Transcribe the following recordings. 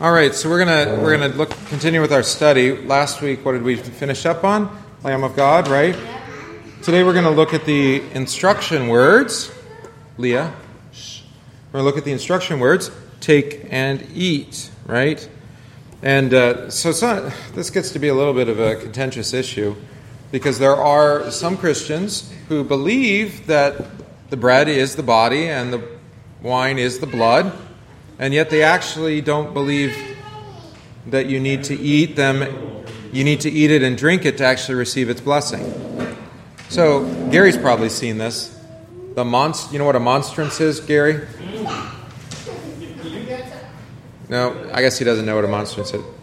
All right, so we're gonna continue with our study. Last week, what did we finish up on? Lamb of God, right? Today we're going to look at the instruction words. Leah, we're going to look at the instruction words. Take and eat, right? And this gets to be a little bit of a contentious issue because there are some Christians who believe that the bread is the body and the wine is the blood, and yet they actually don't believe that you need to eat them. You need to eat it and drink it to actually receive its blessing. So Gary's probably seen this. You know what a monstrance is, Gary? No, I guess he doesn't know what a monstrance is.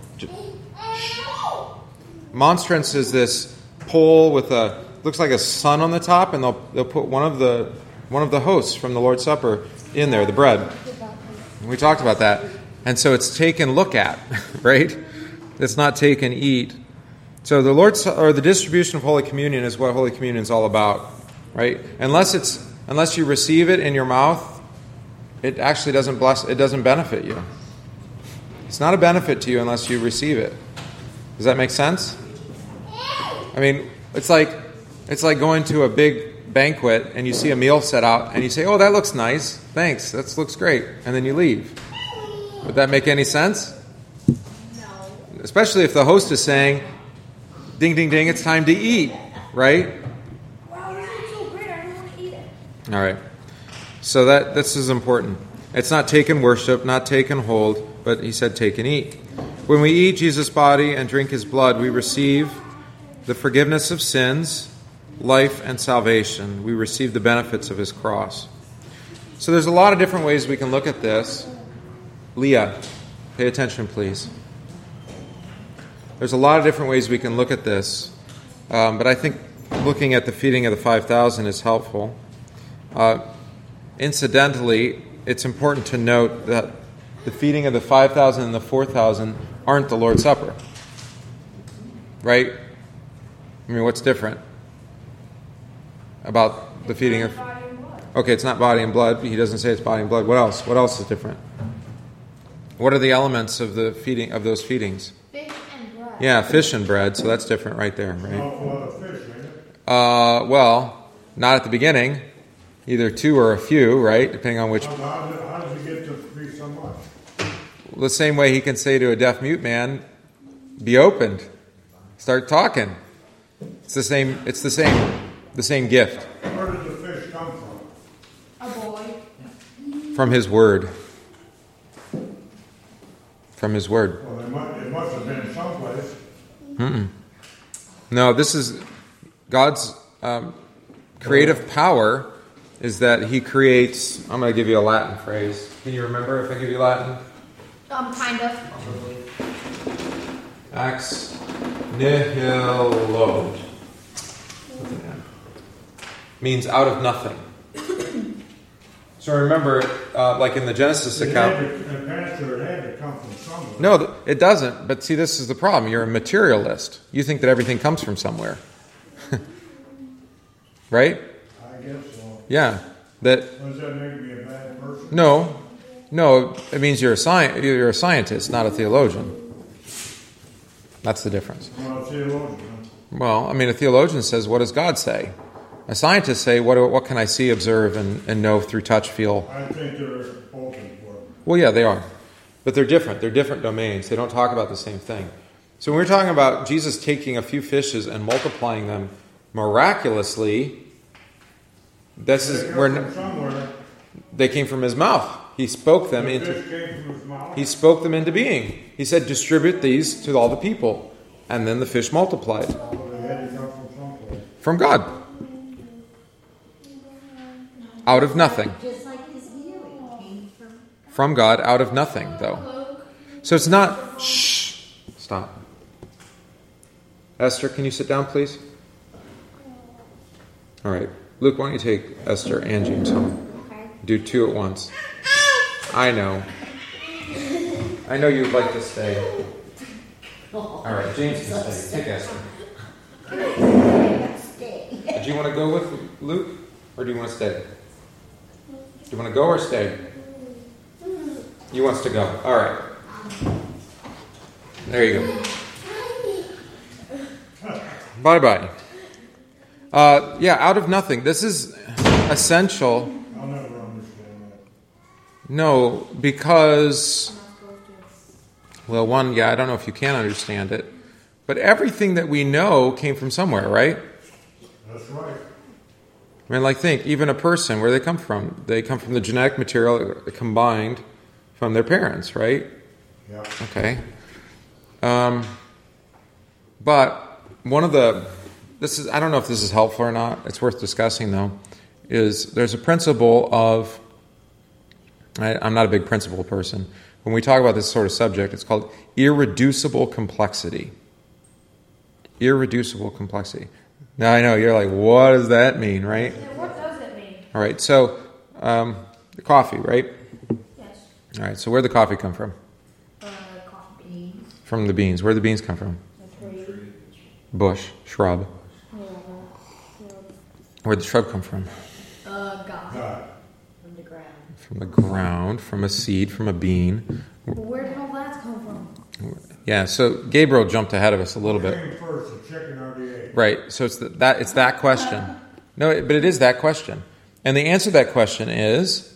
Monstrance is this pole with looks like a sun on the top, and they'll put one of the hosts from the Lord's Supper in there, the bread. We talked about that. And so it's take and look at, right? It's not take and eat. So the distribution of Holy Communion is what Holy Communion is all about, right? Unless you receive it in your mouth, it actually doesn't benefit you. It's not a benefit to you unless you receive it. Does that make sense? I mean, it's like going to a big banquet and you see a meal set out and you say, "Oh, that looks nice. Thanks. That looks great." And then you leave. Would that make any sense? No. Especially if the host is saying, "Ding, ding, ding, it's time to eat," right? Wow, this is so great. I don't want to eat it. All right. So this is important. It's not take and worship, not take and hold, but he said take and eat. When we eat Jesus' body and drink his blood, we receive the forgiveness of sins, life, and salvation. We receive the benefits of his cross. So there's a lot of different ways we can look at this. Leah, pay attention, please. There's a lot of different ways we can look at this, but I think looking at the feeding of the 5,000 is helpful. Incidentally, it's important to note that the feeding of the 5,000 and the 4,000 aren't the Lord's Supper, right? I mean, what's different about the feeding of... Okay, it's not body and blood. He doesn't say it's body and blood. What else? What else is different? What are the elements of the feeding of those feedings? Fish and bread. Yeah, fish and bread. So that's different right there, right? Well, fish, ain't it? Well, not at the beginning. Either two or a few, right? Depending on which. How does he get to be so much? The same way he can say to a deaf mute man, "Be opened, start talking." It's the same. It's the same gift. Where did the fish come from? A boy. From his word. From his word. Well, it must have been someplace. No, this is God's creative power. Is that he creates... I'm going to give you a Latin phrase. Can you remember if I give you Latin? Kind of. Ex nihilo. Means out of nothing. So remember, like in the Genesis account... Pastor, it had to come from somewhere. No, it doesn't. But see, this is the problem. You're a materialist. You think that everything comes from somewhere. Right? I guess so. Yeah. Does that make me a bad person? No. It means you're a scientist, not a theologian. That's the difference. Well, a theologian. Well, I mean, a theologian says, "What does God say?" A scientist say, "What can I see, observe, and know through touch, feel?" I think they're open for it. Well, yeah, they are, but they're different. They're different domains. They don't talk about the same thing. So when we're talking about Jesus taking a few fishes and multiplying them miraculously, this is where they came from his mouth. He spoke them into. Fish came from his mouth? He spoke them into being. He said, "Distribute these to all the people," and then the fish multiplied. Well, they had to come from someplace. From God. Out of nothing. Just like his healing came From God, out of nothing, though. So it's not... Shh. Stop. Esther, can you sit down, please? All right. Luke, why don't you take Esther and James home? Okay. Do two at once. I know. I know you'd like to stay. All right, James can stay. Take Esther. Do you want to go with Luke, or do you want to stay? Do you want to go or stay? He wants to go. All right. There you go. Bye-bye. Yeah, out of nothing. This is essential. I'll never understand that. No, because, well, one, yeah, I don't know if you can understand it, but everything that we know came from somewhere, right? That's right. I mean, like, think, even a person, where they come from? They come from the genetic material combined from their parents, right? Yeah. Okay. But one of the, I don't know if this is helpful or not, it's worth discussing though, is there's a principle of, I'm not a big principle person. When we talk about this sort of subject, it's called irreducible complexity. Irreducible complexity. Now I know, you're like, what does that mean, right? Yeah, what does it mean? All right, so the coffee, right? Yes. All right, so where'd the coffee come from? Coffee beans. From the beans. Where'd the beans come from? The tree. Bush, shrub. Where'd the shrub come from? God. God. From the ground. From the ground, from a seed, from a bean. But where did all that come from? Yeah, so Gabriel jumped ahead of us a little What bit. came first, the chicken or the egg? Right, so it's that question. No, but it is that question. And the answer to that question is,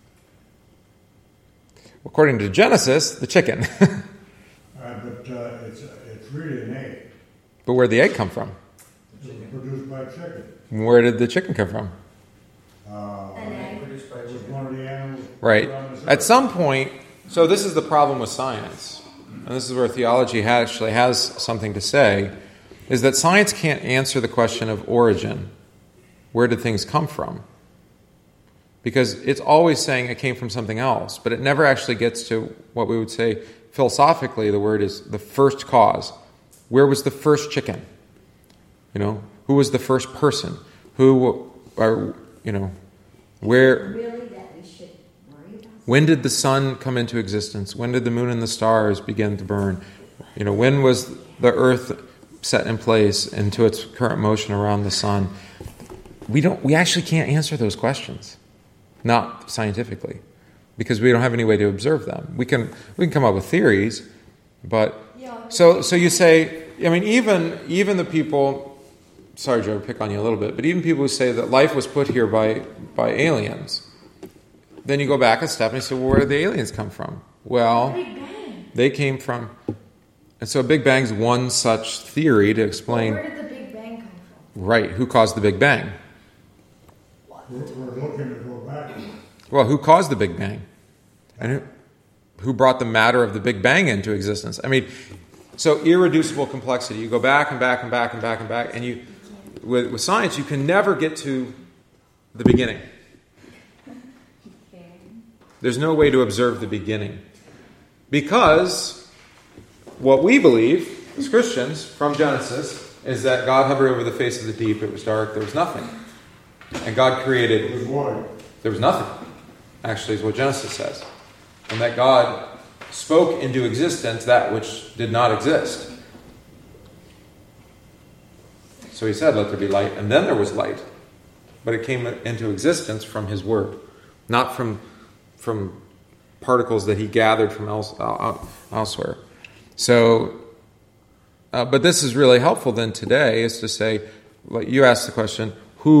according to Genesis, the chicken. But it's really an egg. But where'd the egg come from? It was produced by chicken. Where did the chicken come from? An egg. It was one of the animals. Right. put on this At earth. some point, so this is the problem with science, and this is where theology actually has something to say, is that science can't answer the question of origin. Where did things come from? Because it's always saying it came from something else, but it never actually gets to what we would say philosophically, the word is the first cause. Where was the first chicken? Who was the first person? Where, Really that we should worry about? when did the sun come into existence? When did the moon and the stars begin to burn? When was the earth set in place into its current motion around the sun? We actually can't answer those questions. Not scientifically. Because we don't have any way to observe them. We can come up with theories, but so you say, I mean, even the people, sorry Joe, to pick on you a little bit, but even people who say that life was put here by aliens, then you go back a step and you say, well, where did the aliens come from? Well, Big Bang. they came from, and so Big Bang's one such theory to explain, Where did the Big Bang come from? right, who caused the Big Bang? We're looking to go back. Well, who caused the Big Bang? And who brought the matter of the Big Bang into existence? I mean, so irreducible complexity. You go back and back and back and back and back, and you, with science, you can never get to the beginning. There's no way to observe the beginning. Because what we believe, as Christians, from Genesis, is that God hovered over the face of the deep, it was dark, there was nothing. And God created, It was void. there was nothing, actually, is what Genesis says. And that God spoke into existence that which did not exist. So he said, let there be light, and then there was light. But it came into existence from his word, not from particles that he gathered from elsewhere. So, but this is really helpful then today, is to say, like you asked the question,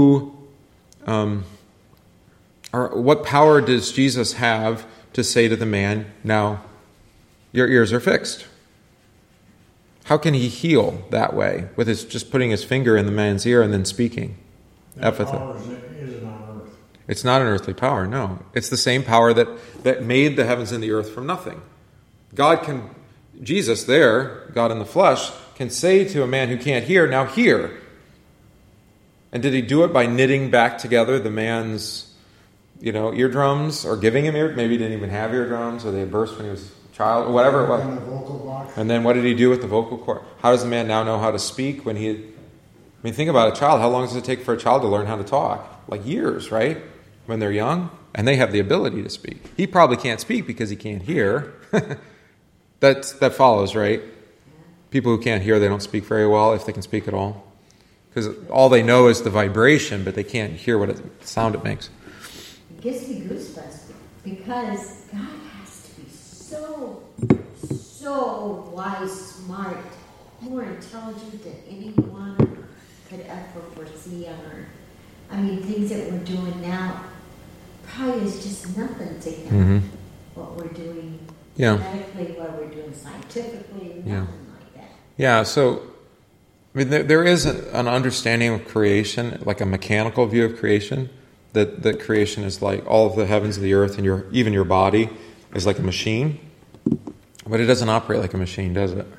what power does Jesus have to say to the man, now your ears are fixed? How can he heal that way, with just putting his finger in the man's ear and then speaking? That Epithet. power isn't on earth. It's not an earthly power, no. It's the same power that made the heavens and the earth from nothing. Jesus there, God in the flesh, can say to a man who can't hear, now hear. And did he do it by knitting back together the man's, eardrums, or giving him maybe he didn't even have eardrums, or they had burst when he was a child, or whatever it was. On the vocal box. And then what did he do with the vocal cord? How does the man now know how to speak when think about a child. How long does it take for a child to learn how to talk? Like years, right? When they're young. And they have the ability to speak. He probably can't speak because he can't hear. That follows, right? People who can't hear, they don't speak very well, if they can speak at all. Because all they know is the vibration, but they can't hear what sound it makes. It gives me goosebumps because God has to be so so wise, smart, more intelligent than anyone could ever foresee on earth. I mean, things that we're doing now probably is just nothing to him. What we're doing medically, what we're doing scientifically, nothing like that. Yeah, so I mean, there is an understanding of creation, like a mechanical view of creation, that creation is like all of the heavens and the earth, and even your body is like a machine. But it doesn't operate like a machine, does it?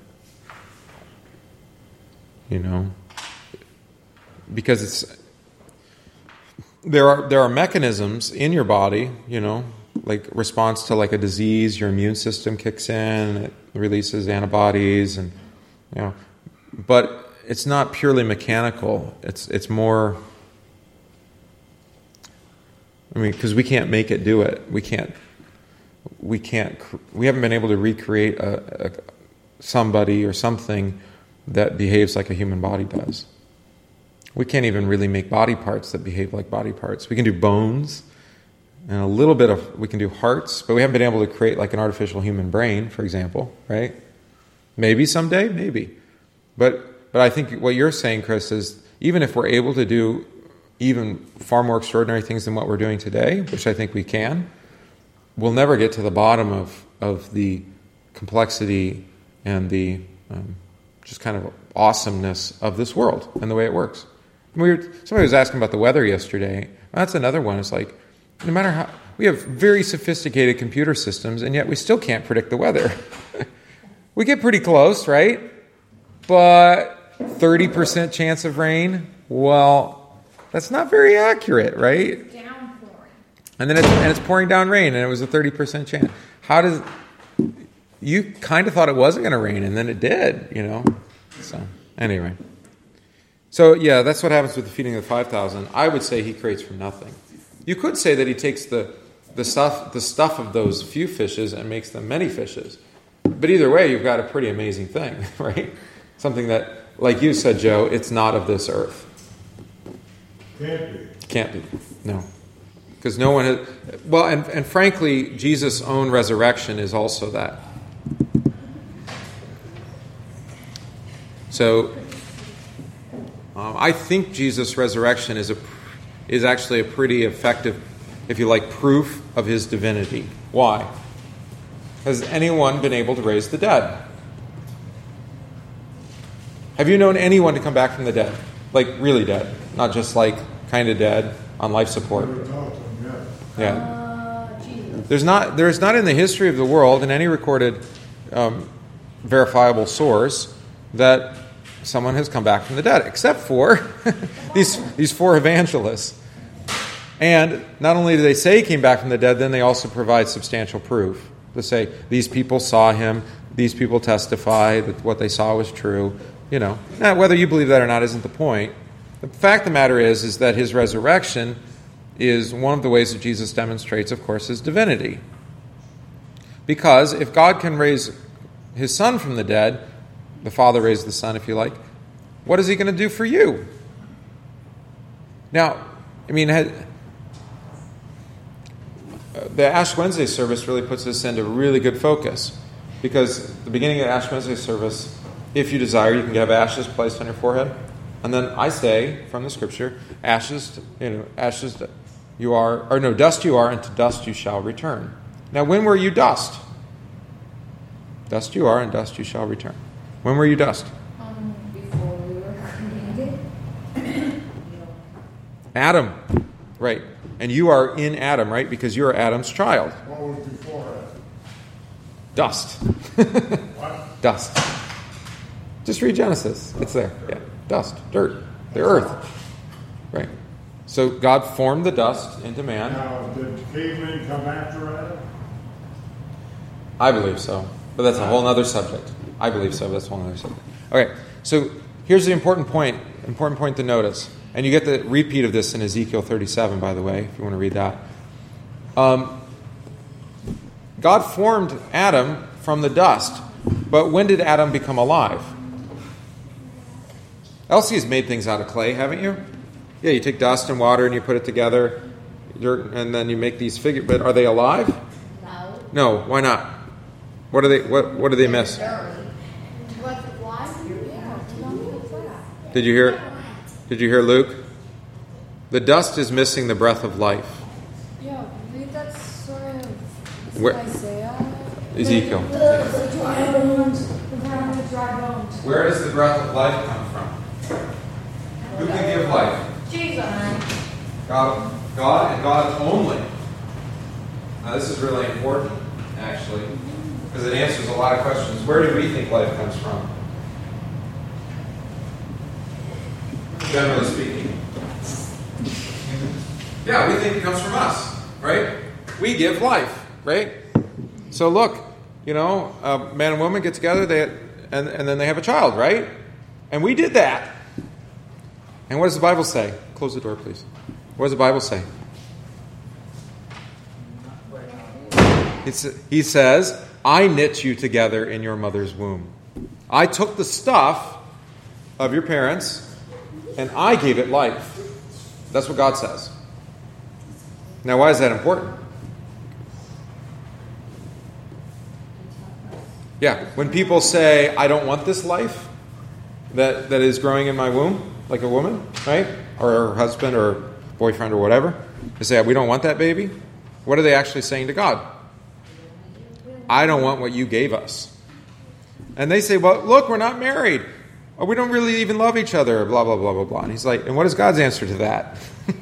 You know? Because there are mechanisms in your body, you know, like response to like a disease, your immune system kicks in, it releases antibodies, and you know, but it's not purely mechanical. It's more, I mean, because we can't make it do it. We haven't been able to recreate somebody or something that behaves like a human body does. We can't even really make body parts that behave like body parts. We can do bones and a little bit of, we can do hearts, but we haven't been able to create like an artificial human brain, for example, right? Maybe someday, maybe. But I think what you're saying, Chris, is even if we're able to do even far more extraordinary things than what we're doing today, which I think we can, we'll never get to the bottom of the complexity and the just kind of awesomeness of this world and the way it works. Somebody was asking about the weather yesterday. That's another one. It's like, no matter how, we have very sophisticated computer systems, and yet we still can't predict the weather. We get pretty close, right? But 30% chance of rain, well, that's not very accurate, right? Downpouring. And then it's pouring down rain, and it was a 30% chance. You kind of thought it wasn't going to rain, and then it did, you know? So, anyway. So, yeah, that's what happens with the feeding of the 5,000. I would say he creates from nothing. You could say that he takes the stuff of those few fishes and makes them many fishes. But either way, you've got a pretty amazing thing, right? Something that, like you said, Joe, it's not of this earth. Can't be. No. Because no one has... Well, and frankly, Jesus' own resurrection is also that. So, I think Jesus' resurrection is actually a pretty effective, if you like, proof of his divinity. Why? Has anyone been able to raise the dead? Have you known anyone to come back from the dead? Like, really dead. Not just like, kind of dead, on life support. Yeah. Jesus. There's not in the history of the world, in any recorded verifiable source, that someone has come back from the dead, except for these four evangelists. And not only do they say he came back from the dead, then they also provide substantial proof. They say, these people saw him, these people testify that what they saw was true. You know, now, whether you believe that or not isn't the point. The fact of the matter is that his resurrection is one of the ways that Jesus demonstrates, of course, his divinity. Because if God can raise his Son from the dead, the Father raised the Son, if you like, what is he going to do for you? Now, I mean, the Ash Wednesday service really puts this into really good focus. Because the beginning of the Ash Wednesday service, if you desire, you can have ashes placed on your forehead. And then I say, from the scripture, dust you are, and to dust you shall return. Now, when were you dust? Dust you are, and dust you shall return. When were you dust? Before we were created. Adam. Right. And you are in Adam, right? Because you are Adam's child. What was before that? Dust. What? Dust. Just read Genesis. It's there. Yeah. Dust. Dirt. The earth. Right. So God formed the dust into man. Now, did cavemen come after Adam? I believe so. But that's a whole other subject. I believe so, but that's a whole other subject. Okay. So here's the important point to notice. And you get the repeat of this in Ezekiel 37, by the way, if you want to read that. God formed Adam from the dust, but when did Adam become alive? Elsie has made things out of clay, haven't you? Yeah, you take dust and water and you put it together, and then you make these figures. But are they alive? No. No, why not? What do they miss? Breath of life? Yeah, tell me what's that. Did you hear Luke? The dust is missing the breath of life. Yeah, read that sort of Where- Isaiah. Ezekiel. The dry bones. The ground with dry bones. Where does the breath of life come from? Who can give life? Jesus. God and God only. Now this is really important, actually, because it answers a lot of questions. Where do we think life comes from? Generally speaking. Yeah, we think it comes from us, right? We give life, right? So look, a man and woman get together, and then they have a child, right? And we did that. And what does the Bible say? Close the door, please. What does the Bible say? He says, I knit you together in your mother's womb. I took the stuff of your parents and I gave it life. That's what God says. Now, why is that important? Yeah, when people say, I don't want this life that is growing in my womb, like a woman, right? Or her husband or boyfriend or whatever, they say, we don't want that baby. What are they actually saying to God? I don't want what you gave us. And they say, well, look, we're not married. Or we don't really even love each other, blah, blah, blah, blah, blah. And he's like, and what is God's answer to that?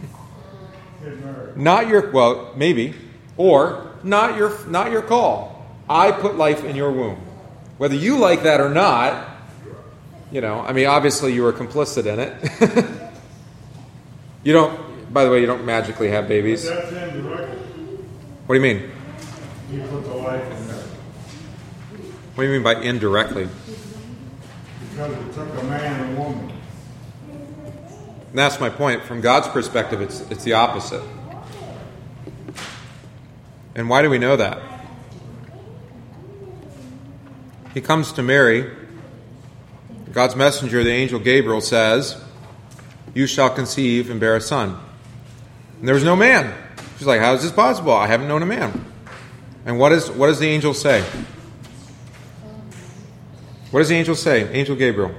Maybe. Or, not your call. I put life in your womb. Whether you like that or not, obviously you were complicit in it. By the way, you don't magically have babies. But that's indirectly. What do you mean? You put the life in there. What do you mean by indirectly? Because it took a man and a woman. And that's my point. From God's perspective, it's the opposite. And why do we know that? He comes to Mary. God's messenger, the angel Gabriel, says, you shall conceive and bear a son. And there was no man. She's like, how is this possible? I haven't known a man. And what does the angel say? What does the angel say? Angel Gabriel.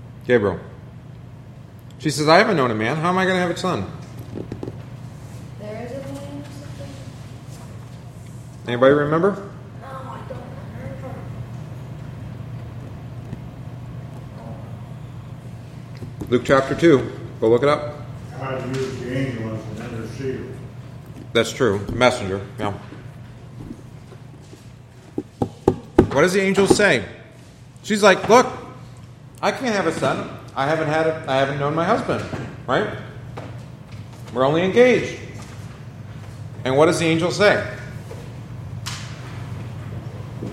She says, I haven't known a man. How am I going to have a son? There is a name or something? Anybody remember? No, I don't remember. Luke chapter 2. Go look it up. God used the angel as an interceder. That's true. Messenger. Yeah. What does the angel say? She's like, look, I can't have a son. I haven't known my husband. Right? We're only engaged. And what does the angel say? You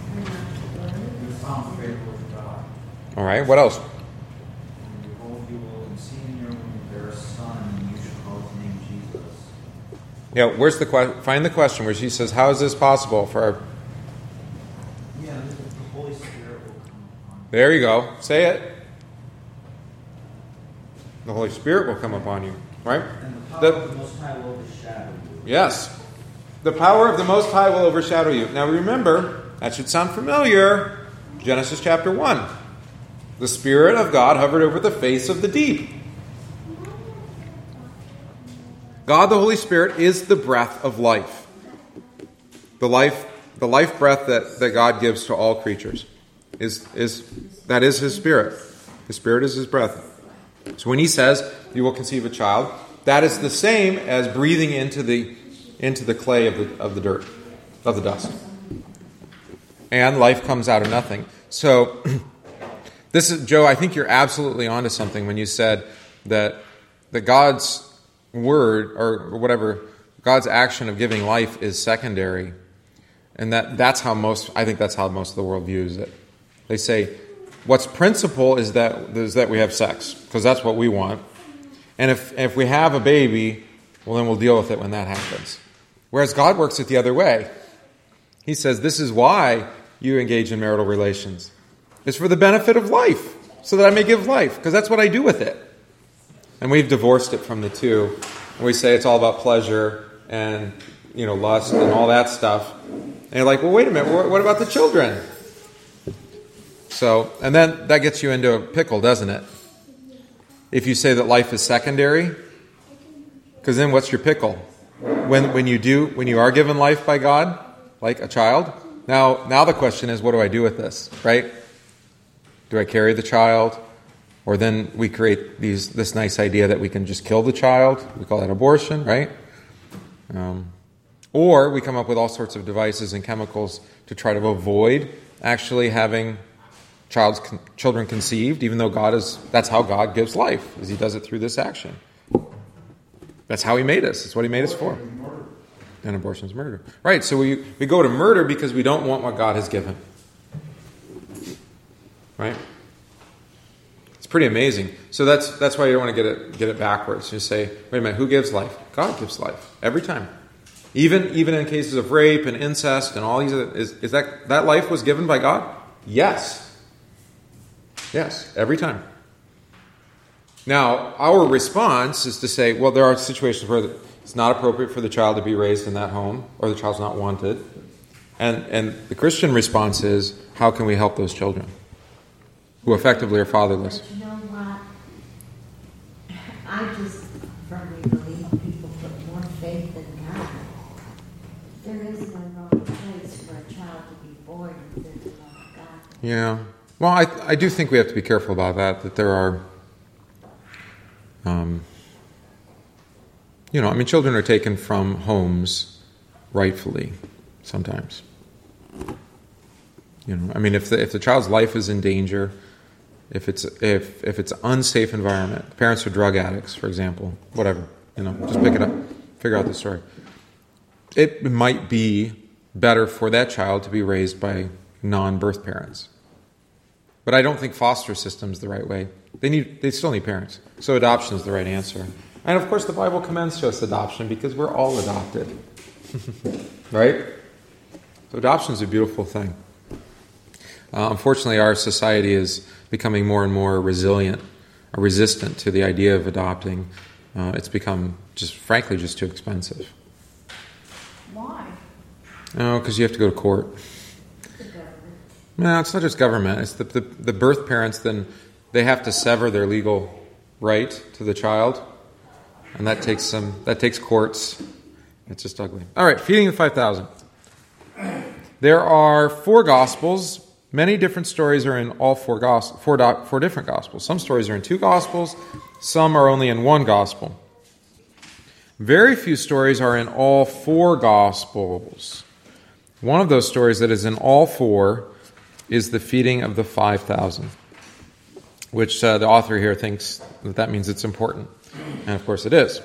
found favor with God. All right. What else? And behold, you will conceive in your womb and bear a son, and you shall call his name Jesus. Yeah. Where's the find the question where she says, how is this possible for our... Yeah, the Holy Spirit will come upon you. There you go. Say it. The Holy Spirit will come upon you. Right? And the power of the Most High will overshadow you. Yes. The power of the Most High will overshadow you. Now remember, that should sound familiar. Genesis chapter 1. The Spirit of God hovered over the face of the deep. God, the Holy Spirit, is the breath of life. The life breath that God gives to all creatures. That is His Spirit. His Spirit is His breath. So when He says, you will conceive a child, that is the same as breathing into the clay of the dirt, of the dust. And life comes out of nothing. So, this is, Joe, I think you're absolutely onto something when you said that God's word, or whatever, God's action of giving life is secondary. And that's how most of the world views it. They say, what's principal is that we have sex, because that's what we want. And if we have a baby, well, then we'll deal with it when that happens. Whereas God works it the other way. He says, this is why you engage in marital relations. It's for the benefit of life, so that I may give life, because that's what I do with it. And we've divorced it from the two. And we say it's all about pleasure and lust and all that stuff. And you're like, well, wait a minute, what about the children? So, and then that gets you into a pickle, doesn't it? If you say that life is secondary, because then what's your pickle? When you are given life by God, like a child, now the question is, what do I do with this, right? Do I carry the child? Or then we create this nice idea that we can just kill the child. We call that abortion, right? Or we come up with all sorts of devices and chemicals to try to avoid actually having children conceived, even though that's how God gives life, is He does it through this action. That's how He made us. That's what He made us for. And abortion is murder. Right, so we go to murder because we don't want what God has given. Right? It's pretty amazing. So that's why you don't want to get it backwards. You say, wait a minute, who gives life? God gives life. Every time. Even in cases of rape and incest and all these other, is that life was given by God? Yes. Yes, every time. Now, our response is to say, well, there are situations where it's not appropriate for the child to be raised in that home, or the child's not wanted. And the Christian response is, how can we help those children who effectively are fatherless? But you know what? I just firmly believe people put more faith in God. There is no wrong place for a child to be born within the love of God. Yeah. Well, I do think we have to be careful about that there are, children are taken from homes rightfully sometimes. If the child's life is in danger, if it's an unsafe environment, parents are drug addicts, for example, whatever, just pick it up, figure out the story. It might be better for that child to be raised by non-birth parents. But I don't think foster system's the right way. They still need parents. So adoption is the right answer. And of course the Bible commends to us adoption because we're all adopted. Right? So adoption is a beautiful thing. Unfortunately, our society is becoming more and more resistant to the idea of adopting. It's become frankly too expensive. Why? Oh, because you have to go to court. No, it's not just government. It's the birth parents. Then they have to sever their legal right to the child, and that takes courts. It's just ugly. All right, feeding the 5,000. There are 4 Gospels. Many different stories are in all 4 different Gospels. Some stories are in 2 Gospels. Some are only in 1 Gospel. Very few stories are in all 4 Gospels. One of those stories that is in all 4 is the feeding of the 5,000, which the author here thinks that means it's important. And of course it is.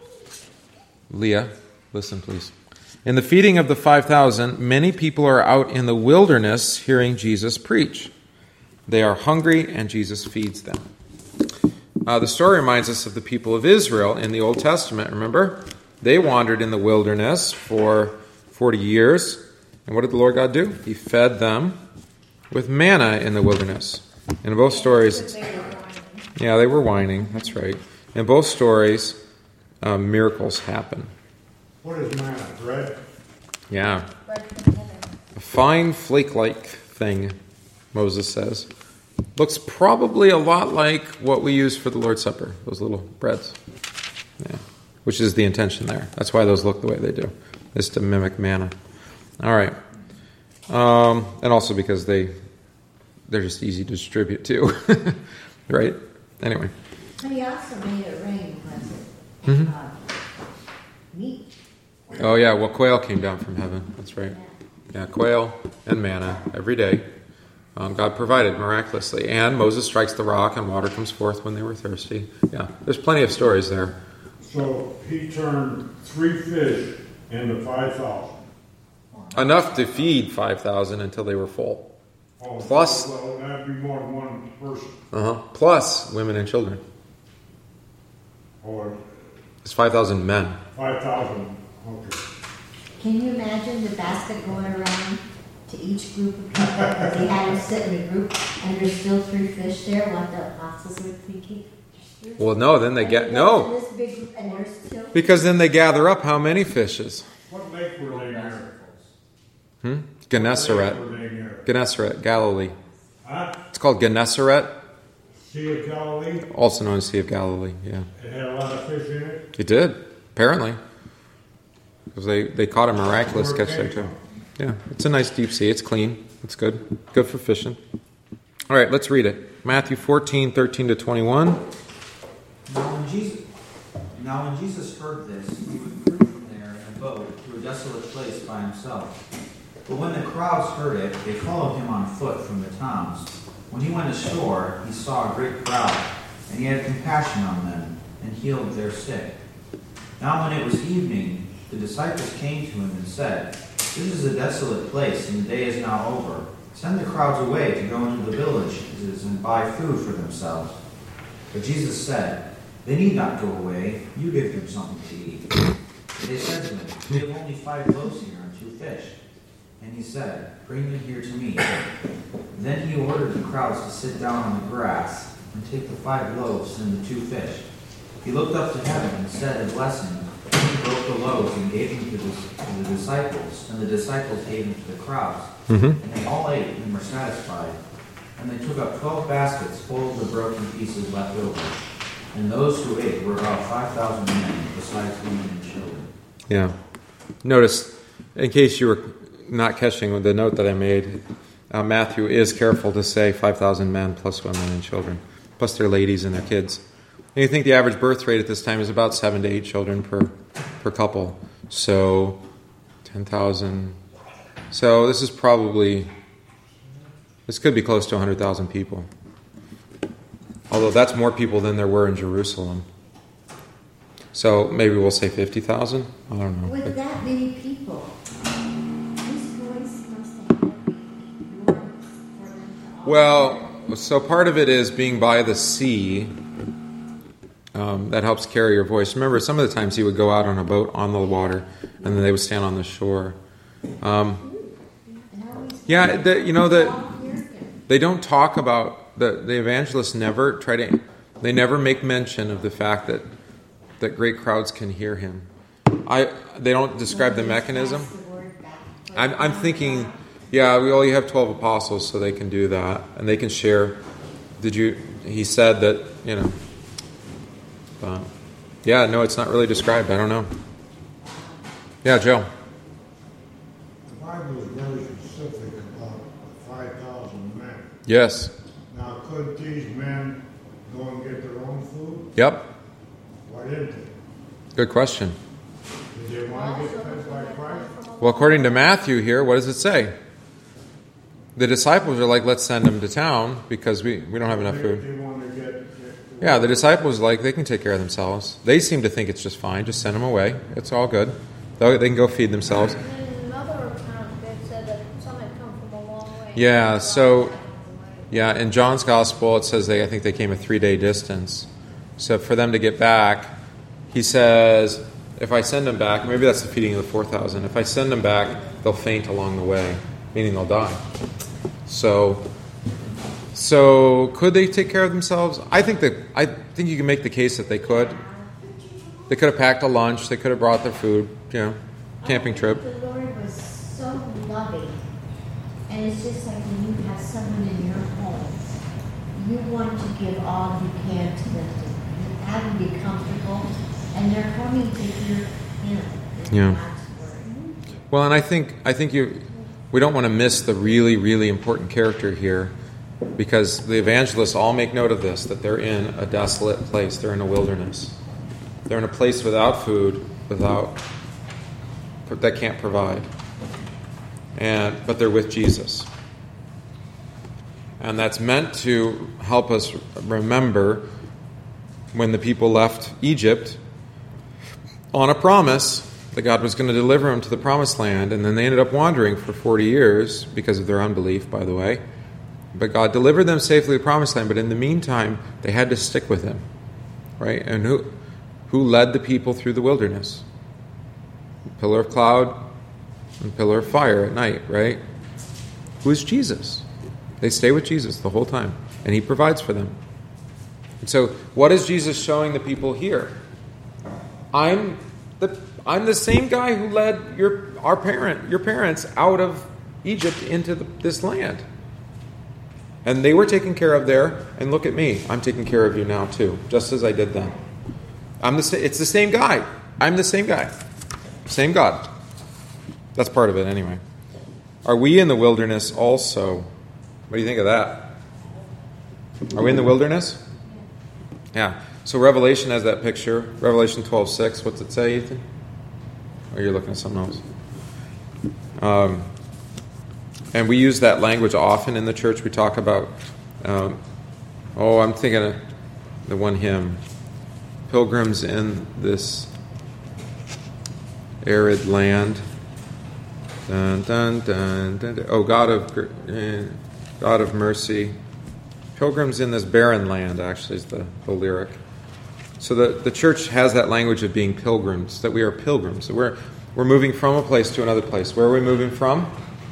Leah, listen please. In the feeding of the 5,000, many people are out in the wilderness hearing Jesus preach. They are hungry and Jesus feeds them. The story reminds us of the people of Israel in the Old Testament, remember? They wandered in the wilderness for 40 years. And what did the Lord God do? He fed them with manna in the wilderness. In both stories, they were whining. That's right. In both stories, miracles happen. What is manna? Bread? Yeah. Bread from heaven. A fine flake-like thing, Moses says. Looks probably a lot like what we use for the Lord's Supper, those little breads. Yeah. Which is the intention there. That's why those look the way they do. Is to mimic manna. All right. And also because they're just easy to distribute too. Right? Anyway. But he also made it rain, was it? Mm-hmm. Meat. Oh yeah, well quail came down from heaven. That's right. Yeah, quail and manna every day. God provided miraculously. And Moses strikes the rock and water comes forth when they were thirsty. Yeah, there's plenty of stories there. So he turned 3 fish into 5,000. Enough to feed 5,000 until they were full. Oh, Plus- well, that'd be more than one person. Plus women and children. Or It's 5,000 men. 5,000. Okay. Can you imagine the basket going around to each group of people? They had to sit in a group, and there's still 3 fish there. What the apostles were thinking? Well, no, then they get... No, This big group, and there's still... because then they gather up how many fishes? What lake were they near? Gennesaret. What's the name there? Gennesaret, Galilee. Huh? It's called Gennesaret, Sea of Galilee? also known as Sea of Galilee. Yeah, It had a lot of fish in it? it did, apparently. Because they caught a miraculous catch there too. Yeah, it's a nice deep sea. It's clean. It's good. Good for fishing. All right, let's read it. Matthew 14, 13 to 21. Now when Jesus heard this, he withdrew from there in a boat to a desolate place by himself. But when the crowds heard it, they followed him on foot from the towns. When he went ashore, he saw a great crowd, and he had compassion on them, and healed their sick. Now when it was evening, the disciples came to him and said, "This is a desolate place, and the day is now over. Send the crowds away to go into the villages and buy food for themselves." But Jesus said, "They need not go away. You give them something to eat." They said to him, "We have only 5 loaves here and 2 fish." And he said, "Bring them here to me." Then he ordered the crowds to sit down on the grass and take the 5 loaves and the 2 fish. He looked up to heaven and said a blessing. He broke the loaves and gave them to the disciples, and the disciples gave them to the crowds. And they all ate and were satisfied. And they took up 12 baskets full of the broken pieces left over. And those who ate were about 5,000 men, besides women and children. Yeah. Notice, in case you were not catching the note that I made, Matthew is careful to say 5,000 men plus women and children, plus their ladies and their kids. And you think the average birth rate at this time is about 7 to 8 children per couple. So 10,000. So this could be close to 100,000 people. Although that's more people than there were in Jerusalem. So maybe we'll say 50,000? I don't know. With that many people, these boys must have warmth for them to all. Well, so part of it is being by the sea. That helps carry your voice. Remember, some of the times he would go out on a boat on the water, and then they would stand on the shore. Yeah, they don't talk about the evangelists they never make mention of the fact that great crowds can hear him. They don't describe the mechanism. I'm thinking, yeah, we only have 12 apostles, so they can do that, and they can share. He said that, yeah, no, it's not really described. I don't know. Yeah, Joe. The Bible is very specific about 5,000 men. Yes. Now, could these men go and get their own food? Yep. Why didn't they? Good question. Did they want to get fed by Christ? Well, according to Matthew here, what does it say? The disciples are like, let's send them to town because we don't have enough food. They want to get Yeah, the disciples they can take care of themselves. They seem to think it's just fine. Just send them away. It's all good. They can go feed themselves. And in another account, it said that some had come from a long way. Yeah, so in John's Gospel, it says I think they came a 3-day distance. So for them to get back, he says, if I send them back, maybe that's the feeding of the 4,000. If I send them back, they'll faint along the way, meaning they'll die. So could they take care of themselves? I think you can make the case that they could. They could have packed a lunch. They could have brought their food. Camping trip. The Lord was so loving, and it's just like when you have someone in your home, you want to give all you can to them, to have them be comfortable, and they're coming to hear Him. Yeah. God's word. Well, and I think we don't want to miss the really, really important character here, because the evangelists all make note of this, that they're in a desolate place. They're in a wilderness. They're in a place without food, that can't provide. But they're with Jesus. And that's meant to help us remember when the people left Egypt on a promise that God was going to deliver them to the promised land, and then they ended up wandering for 40 years because of their unbelief, by the way. But God delivered them safely to the promised land, but in the meantime, they had to stick with Him, right? And who led the people through the wilderness? Pillar of cloud and pillar of fire at night, right? Who is Jesus? They stay with Jesus the whole time, and He provides for them. And so, what is Jesus showing the people here? I'm the same guy who led your parents out of Egypt into this land. And they were taken care of there, and look at me. I'm taking care of you now too, just as I did then. It's the same guy. I'm the same guy. Same God. That's part of it anyway. Are we in the wilderness also? What do you think of that? Are we in the wilderness? Yeah. So Revelation has that picture. Revelation 12:6. What's it say, Ethan? Or you're looking at something else? And we use that language often in the church. We talk about, I'm thinking of the one hymn, pilgrims in this arid land. Dun, dun, dun, dun, dun. Oh, God of mercy. Pilgrims in this barren land, actually, is the lyric. So the church has that language of being pilgrims, that we are pilgrims. That we're moving from a place to another place. Where are we moving from?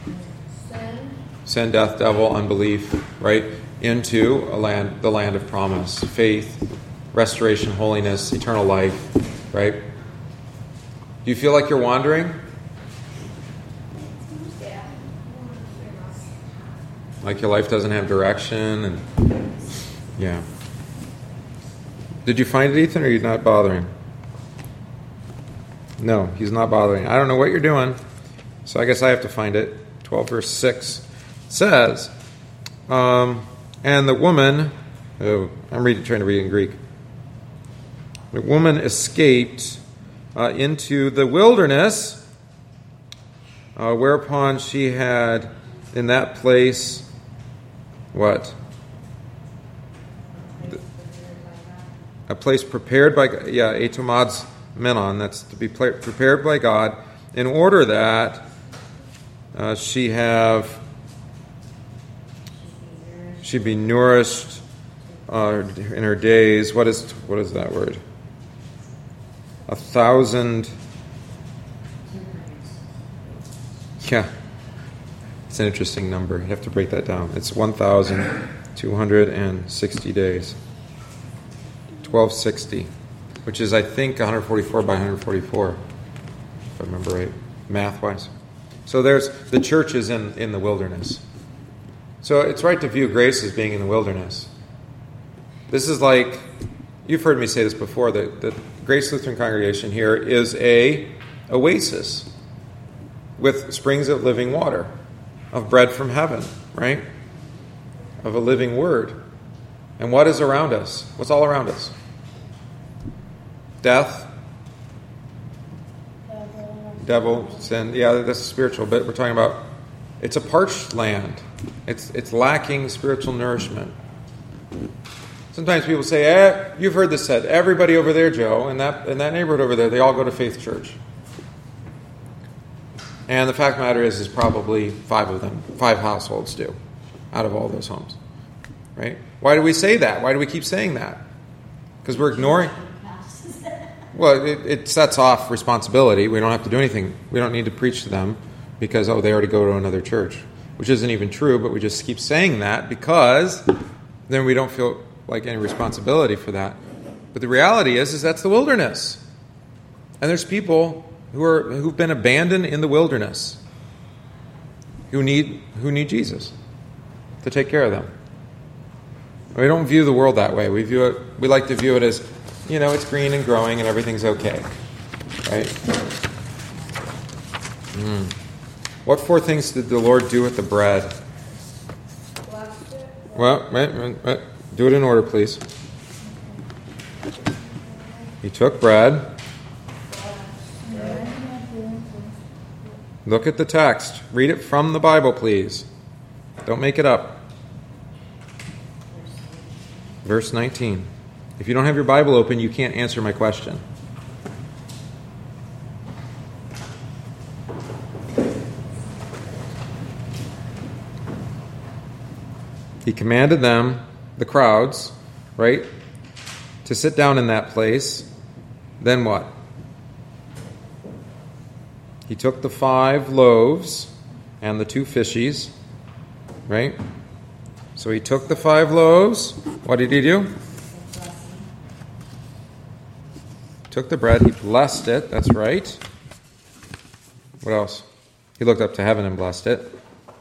Sin, death, devil, unbelief, right? Into the land of promise, faith, restoration, holiness, eternal life, right? Do you feel like you're wandering? Like your life doesn't have direction? And yeah. Did you find it, Ethan, or are you not bothering? No, he's not bothering. I don't know what you're doing, so I guess I have to find it. 12 verse 6 says, and the woman, trying to read in Greek. The woman escaped into the wilderness, whereupon she had in that place, what? A place prepared by, etomad's menon, that's to be prepared by God, in order that she'd be nourished in her days. What is that word? 1,000. Yeah, it's an interesting number. You have to break that down. It's 1,260 days. 1260, which is, I think, 144 by 144, if I remember right, math-wise. So the church is in the wilderness. So it's right to view grace as being in the wilderness. This is like, you've heard me say this before, that the Grace Lutheran congregation here is a oasis with springs of living water, of bread from heaven, right? Of a living word. And what is around us? What's all around us? Death, devil, sin. Yeah, that's spiritual, but we're talking about, it's a parched land. It's lacking spiritual nourishment. Sometimes people say, you've heard this said, everybody over there, Joe, in that neighborhood over there, they all go to Faith Church. And the fact of the matter is probably 5 of them, 5 households do, out of all those homes. Right? Why do we say that? Why do we keep saying that? Because we're ignoring. Well, it sets off responsibility. We don't have to do anything. We don't need to preach to them because, they already go to another church. Which isn't even true, but we just keep saying that because then we don't feel like any responsibility for that. But the reality is that's the wilderness. And there's people who've been abandoned in the wilderness who need Jesus to take care of them. We don't view the world that way. We like to view it as, it's green and growing and everything's okay. Right? What 4 things did the Lord do with the bread? Well, wait. Do it in order, please. He took bread. Look at the text. Read it from the Bible, please. Don't make it up. Verse 19. If you don't have your Bible open, you can't answer my question. He commanded them, the crowds, right, to sit down in that place. Then what? He took the 5 loaves and the 2 fishies, right? So he took the 5 loaves. What did he do? Took the bread. He blessed it. That's right. What else? He looked up to heaven and blessed it.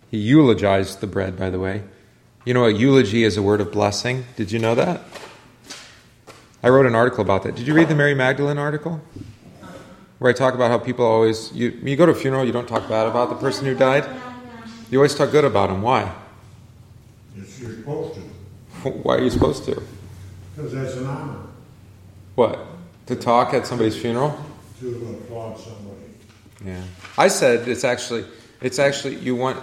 He eulogized the bread, by the way. You know, a eulogy is a word of blessing. Did you know that? I wrote an article about that. Did you read the Mary Magdalene article? Where I talk about how people always, you go to a funeral, you don't talk bad about the person who died. You always talk good about him. Why? Yes, you're supposed to. Why are you supposed to? Because that's an honor What? To talk at somebody's funeral? to applaud somebody. Yeah. I said it's actually you want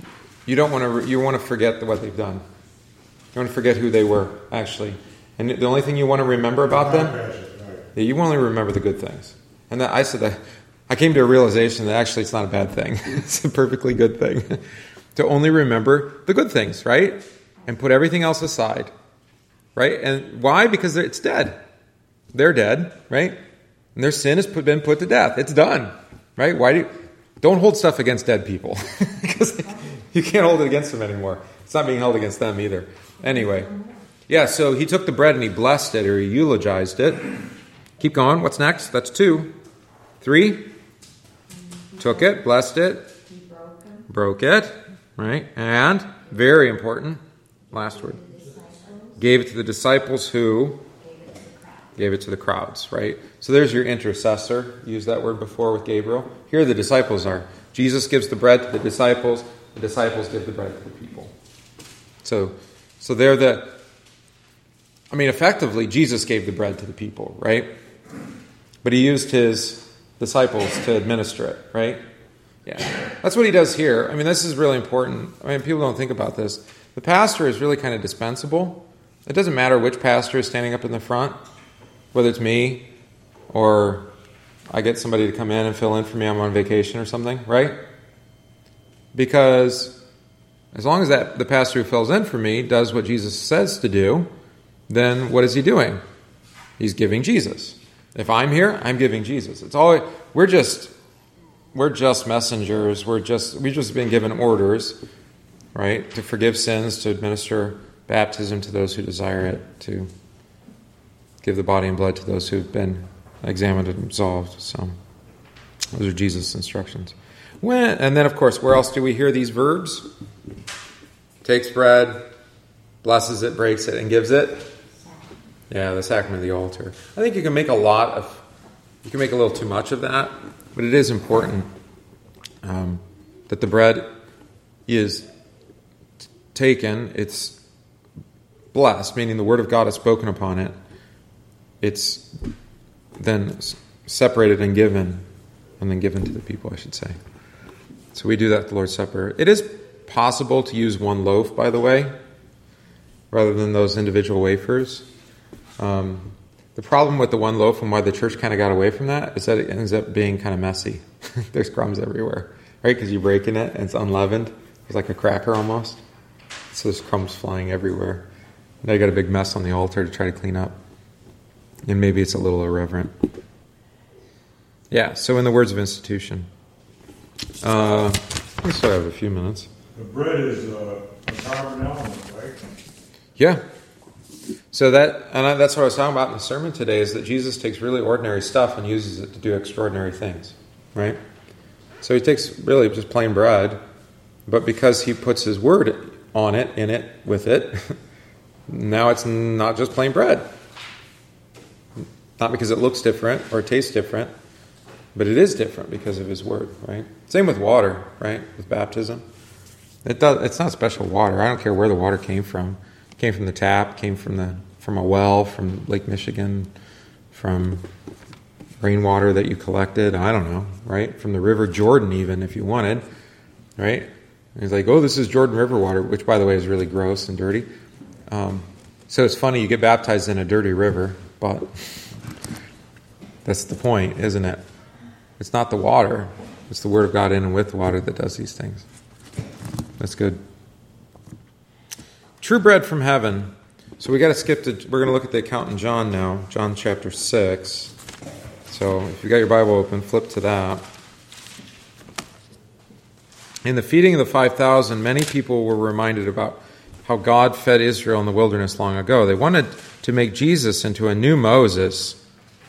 to forget what they've done. You want to forget who they were, actually. And the only thing you want to remember about them, Bypass it, right. yeah, you only remember the good things. And I said that I came to a realization that actually it's not a bad thing. It's a perfectly good thing. To only remember the good things, right? And put everything else aside. Right? And why? Because it's dead. They're dead, right? And their sin has been put to death. It's done. Right? Don't hold stuff against dead people. Because you can't hold it against them anymore. It's not being held against them either. Anyway. Yeah, so he took the bread and he blessed it, or he eulogized it. Keep going. What's next? That's 2. 3. Took it, blessed it. Broke it. Right? And, very important, last word. Gave it to the disciples who? Gave it to the crowds, right? So there's your intercessor. Used that word before with Gabriel. Here the disciples are. Jesus gives the bread to the disciples give the bread to the people. So they're effectively, Jesus gave the bread to the people, right? But he used his disciples to administer it, right? Yeah. That's what he does here. This is really important. People don't think about this. The pastor is really kind of dispensable. It doesn't matter which pastor is standing up in the front, whether it's me or I get somebody to come in and fill in for me, I'm on vacation or something, right? Because as long as the pastor who fills in for me does what Jesus says to do, then what is he doing? He's giving Jesus. If I'm here, I'm giving Jesus. We're just messengers. We've just been given orders, right? To forgive sins, to administer baptism to those who desire it, to give the body and blood to those who've been examined and absolved. So those are Jesus' instructions. And then, of course, where else do we hear these verbs? Takes bread, blesses it, breaks it, and gives it. Yeah, the sacrament of the altar. I think you can make a little too much of that, but it is important that the bread is taken, it's blessed, meaning the word of God is spoken upon it. It's then separated and given, and then given to the people, I should say. So we do that at the Lord's Supper. It is possible to use one loaf, by the way, rather than those individual wafers. The problem with the one loaf and why the church kind of got away from that is that it ends up being kind of messy. There's crumbs everywhere, right? Because you're breaking it and it's unleavened. It's like a cracker almost. So there's crumbs flying everywhere. Now you got a big mess on the altar to try to clean up. And maybe it's a little irreverent. Yeah, so in the words of institution. We still have a few minutes. The bread is a carbon element, right? Yeah. So that's what I was talking about in the sermon today, is that Jesus takes really ordinary stuff and uses it to do extraordinary things, right? So he takes really just plain bread, but because he puts his word on it, in it, with it, now it's not just plain bread. Not because it looks different or tastes different, but it is different because of his word, right? Same with water, right? With baptism. It's not special water. I don't care where the water came from. It came from the tap, came from a well, from Lake Michigan, from rainwater that you collected, I don't know, right? From the River Jordan even, if you wanted, right? And he's like, oh, this is Jordan River water, which, by the way, is really gross and dirty. So it's funny, you get baptized in a dirty river, but that's the point, isn't it? It's not the water. It's the Word of God in and with water that does these things. That's good. True bread from heaven. So we got to skip to, we're going to look at the account in John now, John chapter 6. So if you got your Bible open, flip to that. In the feeding of the 5,000, many people were reminded about how God fed Israel in the wilderness long ago. They wanted to make Jesus into a new Moses,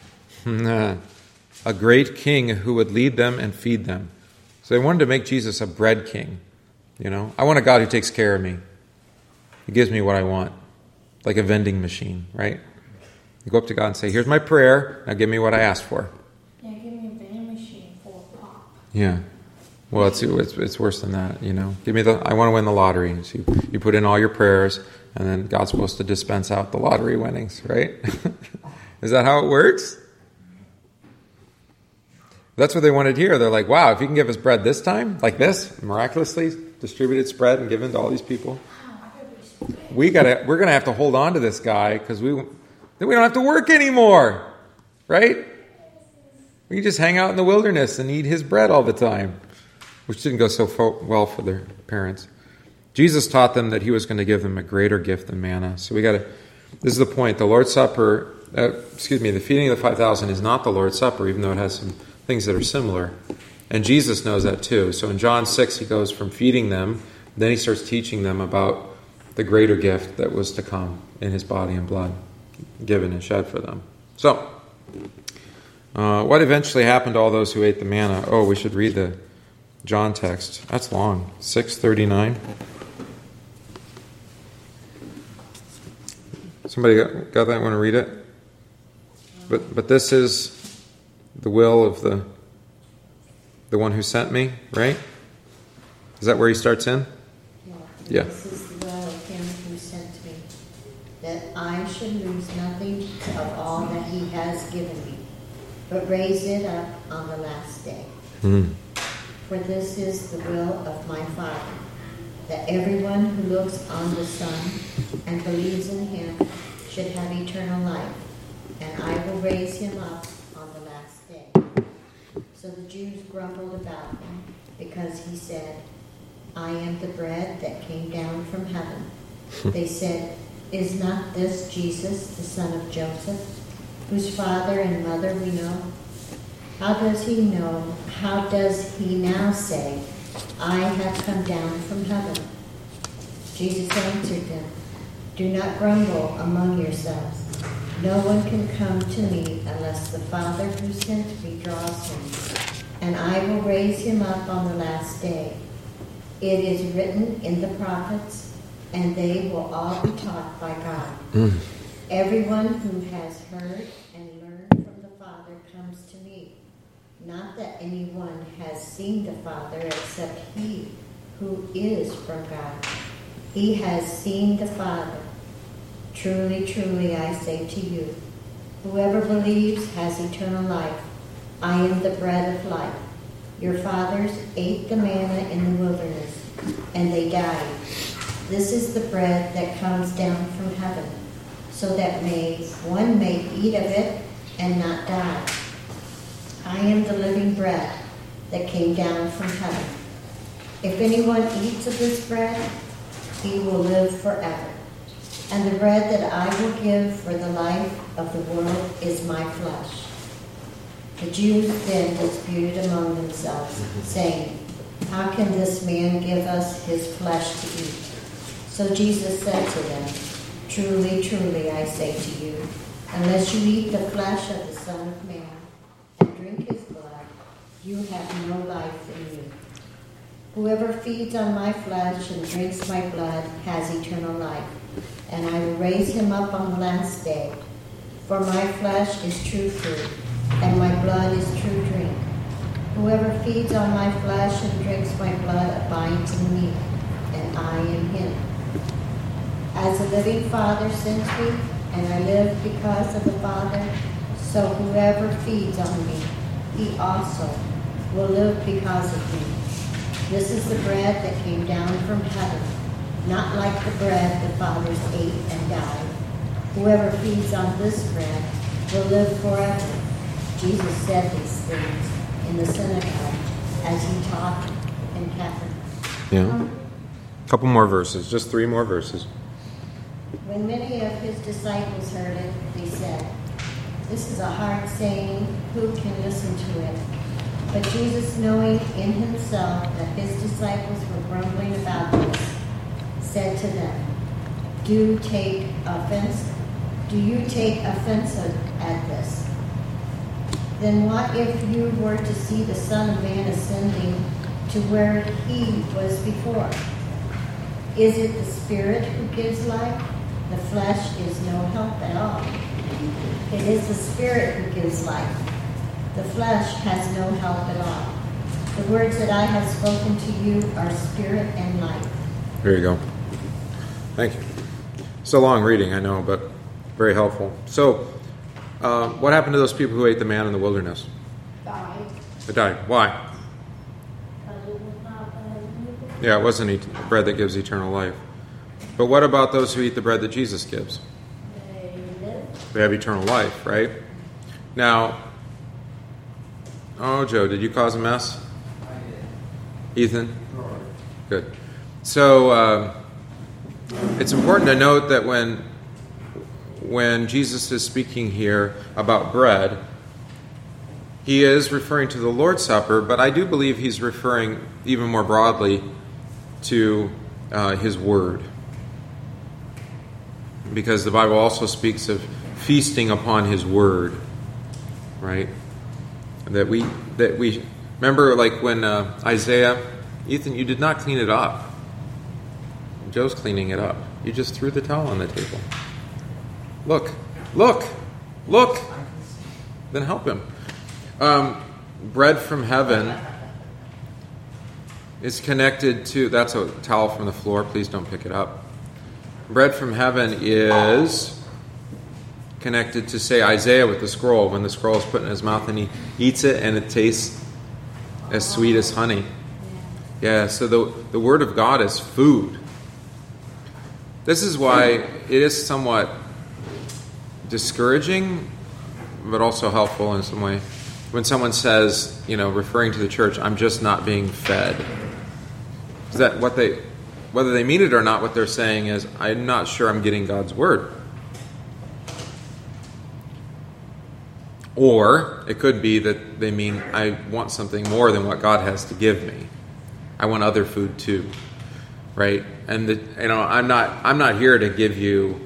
a great king who would lead them and feed them. So they wanted to make Jesus a bread king. You know, I want a God who takes care of me. He gives me what I want, like a vending machine, right? You go up to God and say, here's my prayer, now give me what I asked for. Yeah, give me a vending machine full of pop. Yeah. Well, it's worse than that, you know. I want to win the lottery. So you put in all your prayers, and then God's supposed to dispense out the lottery winnings, right? Is that how it works? That's what they wanted here. They're like, wow, if you can give us bread this time, like this, miraculously distributed spread and given to all these people, we're going to have to hold on to this guy because then we don't have to work anymore, right? We can just hang out in the wilderness and eat his bread all the time, which didn't go so well for their parents. Jesus taught them that he was going to give them a greater gift than manna. So this is the point. The Lord's Supper, the feeding of the 5,000 is not the Lord's Supper, even though it has some things that are similar. And Jesus knows that too. So in John 6, he goes from feeding them, then he starts teaching them about the greater gift that was to come in his body and blood, given and shed for them. So, what eventually happened to all those who ate the manna? Oh, we should read the John text. That's long. 6:39. Somebody got that? Want to read it? But this is the will of the one who sent me, right? Is that where he starts in? Yeah. This is the will of him who sent me, that I should lose nothing of all that he has given me, but raise it up on the last day. For this is the will of my Father, that everyone who looks on the Son and believes in him should have eternal life, and I will raise him up on the last day. So the Jews grumbled about him, because he said, I am the bread that came down from heaven. They said, is not this Jesus, the son of Joseph, whose father and mother we know? How does he now say, I have come down from heaven? Jesus answered them, do not grumble among yourselves. No one can come to me unless the Father who sent me draws him, and I will raise him up on the last day. It is written in the prophets, and they will all be taught by God. Everyone who has heard and learned from the Father comes to me. Not that anyone has seen the Father except he who is from God. He has seen the Father. Truly, truly, I say to you, whoever believes has eternal life. I am the bread of life. Your fathers ate the manna in the wilderness, and they died. This is the bread that comes down from heaven, so that one may eat of it and not die. I am the living bread that came down from heaven. If anyone eats of this bread, he will live forever. And the bread that I will give for the life of the world is my flesh. The Jews then disputed among themselves, saying, how can this man give us his flesh to eat? So Jesus said to them, truly, truly, I say to you, unless you eat the flesh of the Son of Man and drink his blood, you have no life in you. Whoever feeds on my flesh and drinks my blood has eternal life, and I will raise him up on the last day. For my flesh is true food, and my blood is true drink. Whoever feeds on my flesh and drinks my blood abides in me, and I in him. As the living Father sent me, and I live because of the Father, so whoever feeds on me, he also will live because of me. This is the bread that came down from heaven, not like the bread the fathers ate and died. Whoever feeds on this bread will live forever. Jesus said these things in the synagogue as he taught in Capernaum. Yeah. A couple more verses, just 3 more verses. When many of his disciples heard it, they said, this is a hard saying, who can listen to it? But Jesus, knowing in himself that his disciples were grumbling about this, said to them, do you take offense at this? Then what if you were to see the Son of Man ascending to where he was before. Is it the Spirit who gives life? The flesh is no help at all. It is the Spirit who gives life. The flesh has no help at all. The words that I have spoken to you are spirit and life. There you go. Thank you. It's a long reading, I know, but very helpful. So, what happened to those people who ate the man in the wilderness? Died. They died. Why? Yeah, it wasn't bread that gives eternal life. But what about those who eat the bread that Jesus gives? They have eternal life, right? Now, oh, Joe, did you cause a mess? I did. Ethan? Good. So, it's important to note that when Jesus is speaking here about bread, he is referring to the Lord's Supper, but I do believe he's referring even more broadly to his word. Because the Bible also speaks of feasting upon his word, right? That we remember, like when Isaiah, Ethan, you did not clean it up. Joe's cleaning it up. You just threw the towel on the table. Look. Then help him. Bread from heaven is connected to, that's a towel from the floor. Please don't pick it up. Bread from heaven is connected to, say, Isaiah with the scroll. When the scroll is put in his mouth and he eats it and it tastes as sweet as honey. Yeah, so the word of God is food. This is why it is somewhat discouraging, but also helpful in some way. When someone says, referring to the church, I'm just not being fed. Is that whether they mean it or not, what they're saying is, I'm not sure I'm getting God's word. Or it could be that they mean, I want something more than what God has to give me. I want other food too. Right? And I'm not here to give you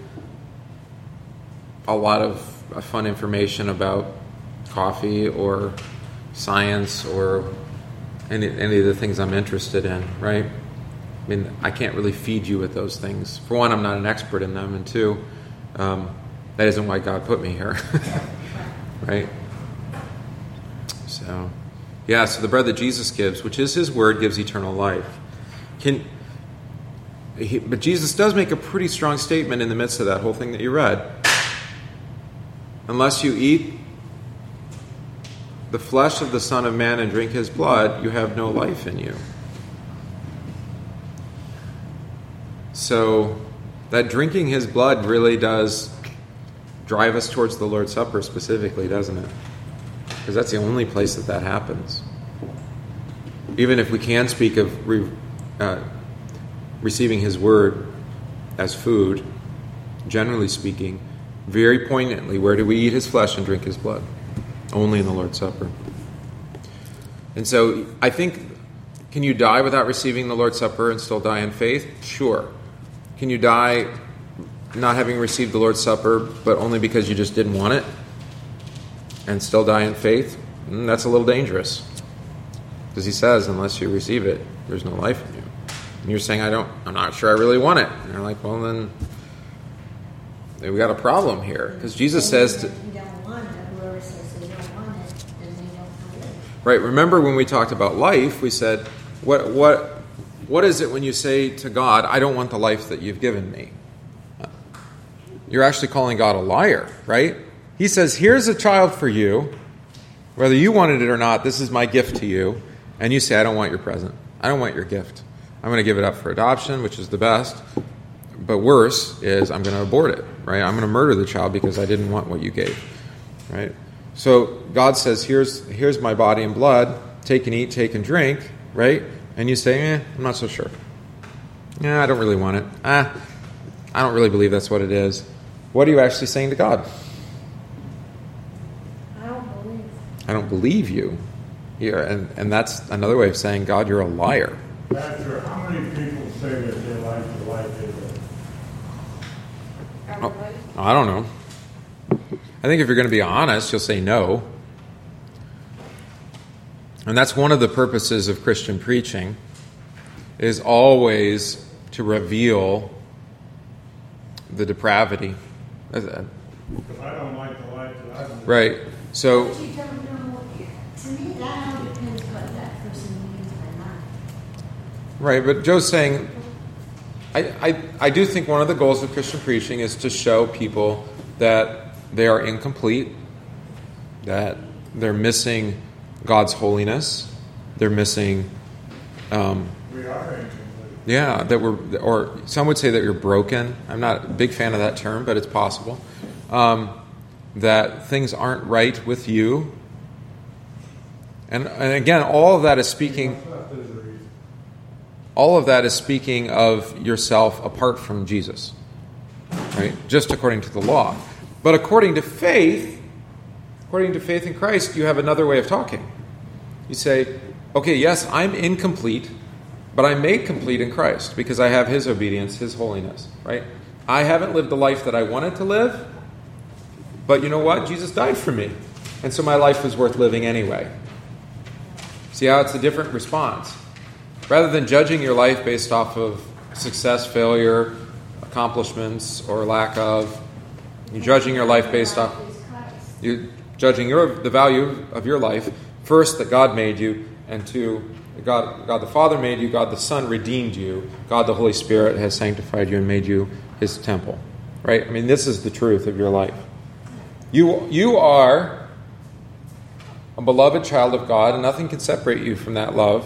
a lot of fun information about coffee or science or any of the things I'm interested in, right? I mean, I can't really feed you with those things. For one, I'm not an expert in them, and two, that isn't why God put me here, right? So the bread that Jesus gives, which is his word, gives eternal life. But Jesus does make a pretty strong statement in the midst of that whole thing that you read. Unless you eat the flesh of the Son of Man and drink his blood, you have no life in you. So that drinking his blood really does drive us towards the Lord's Supper specifically, doesn't it? Because that's the only place that happens. Even if we can speak of receiving his word as food, generally speaking, very poignantly, where do we eat his flesh and drink his blood? Only in the Lord's Supper. And so I think, can you die without receiving the Lord's Supper and still die in faith? Sure. Can you die not having received the Lord's Supper, but only because you just didn't want it, and still die in faith? That's a little dangerous. Because he says, unless you receive it, there's no life in you. And you're saying, I'm not sure I really want it. And you're like, well, then we got a problem here. Because Jesus says, right, remember when we talked about life, we said, what is it when you say to God, I don't want the life that you've given me? You're actually calling God a liar, right? He says, here's a child for you. Whether you wanted it or not, this is my gift to you. And you say, I don't want your present. I don't want your gift. I'm going to give it up for adoption, which is the best. But worse is I'm going to abort it, right? I'm going to murder the child because I didn't want what you gave, right? So God says, here's my body and blood. Take and eat, take and drink, right? And you say, I'm not so sure. I don't really want it. I don't really believe that's what it is. What are you actually saying to God? I don't believe you. Here, and that's another way of saying, God, you're a liar. Pastor, how many people say that they like the life they live? I don't know. I think if you're going to be honest, you'll say no. And that's one of the purposes of Christian preaching, is always to reveal the depravity. Because I don't like the life that I've lived. Right. So, But you don't know, to me, that all depends what that person means by that. right, but Joe's saying, I do think one of the goals of Christian preaching is to show people that they are incomplete, that they're missing God's holiness, they're missing, We are incomplete. yeah, that we're, or some would say that you're broken. I'm not a big fan of that term, but it's possible. That things aren't right with you. And again, all of that is speaking... That is the reason. All of that is speaking of yourself apart from Jesus, right? Just according to the law. But according to faith in Christ, you have another way of talking. You say, okay, yes, I'm incomplete, but I'm made complete in Christ because I have His obedience, His holiness, right? I haven't lived the life that I wanted to live, but you know what? Jesus died for me. And so my life was worth living anyway. See how it's a different response? Rather than judging your life based off of success, failure, accomplishments, or lack of, you're judging your life based off... You're judging the value of your life, first, that God made you, and two, God the Father made you, God the Son redeemed you, God the Holy Spirit has sanctified you and made you His temple. Right? I mean, this is the truth of your life. You are a beloved child of God, and nothing can separate you from that love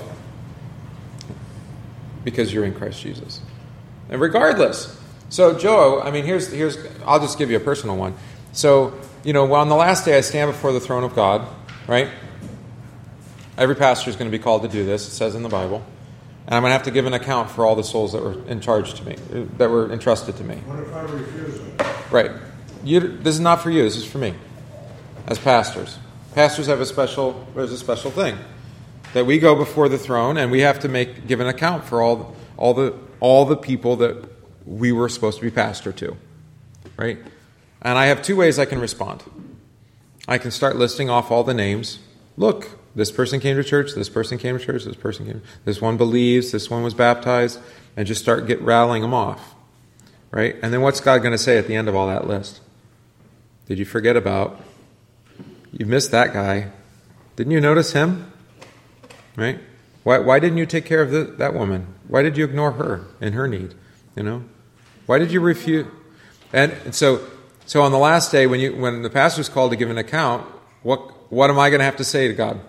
because you're in Christ Jesus. And regardless, so Joe, I mean, here's I'll just give you a personal one. So, on the last day I stand before the throne of God, right? Every pastor is going to be called to do this, it says in the Bible. And I'm going to have to give an account for all the souls that were in charge to me, that were entrusted to me. What if I refuse it? Right. This is not for you, this is for me. As pastors. Pastors have there's a special thing. That we go before the throne and we have to give an account for all the people that we were supposed to be pastor to. Right? And I have two ways I can respond. I can start listing off all the names. Look, this person came to church, this person came to church, this one believes, this one was baptized, and just start rattling them off. Right? And then what's God going to say at the end of all that list? Did you forget about? You missed that guy. Didn't you notice him? Right? Why didn't you take care of that woman? Why did you ignore her in her need? Why did you refuse? And so on the last day, when the pastor's called to give an account, what am I going to have to say to God?